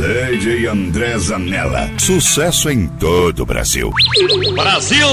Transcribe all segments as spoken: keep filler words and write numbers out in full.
D J André Zanella. Sucesso em todo o Brasil. Brasil!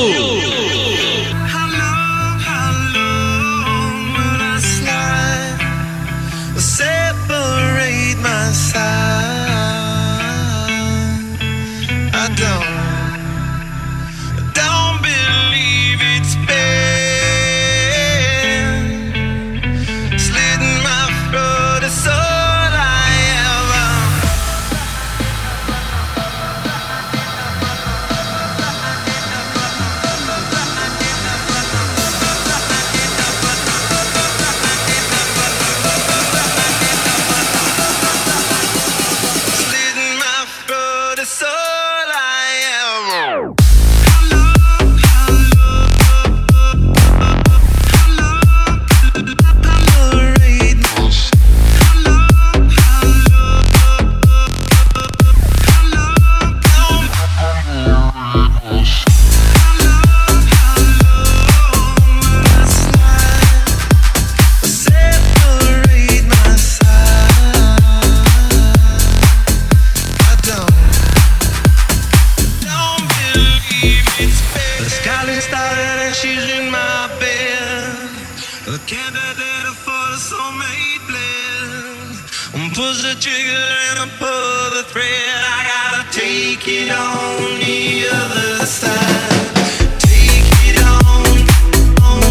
Push the trigger and I pull the thread. I gotta take it on the other side. Take it on, on,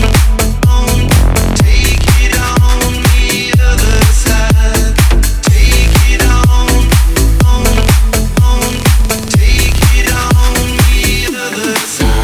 on. Take it on the other side. Take it on, on, on. Take it on the other side.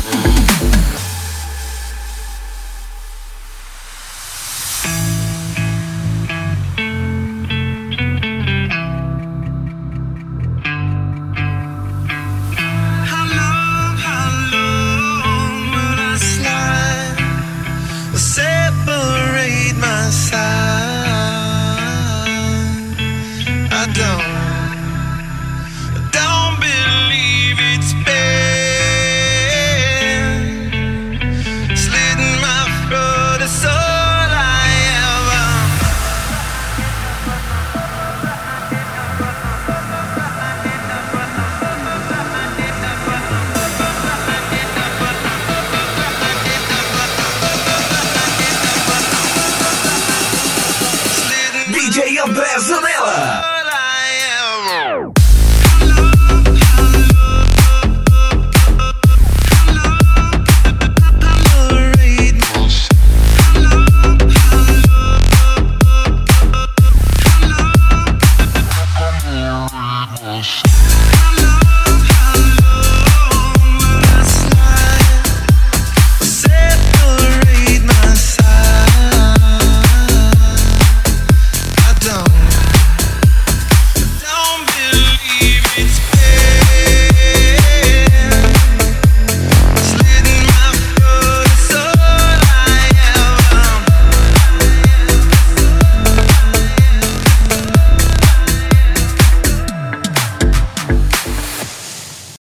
D J André Zanella.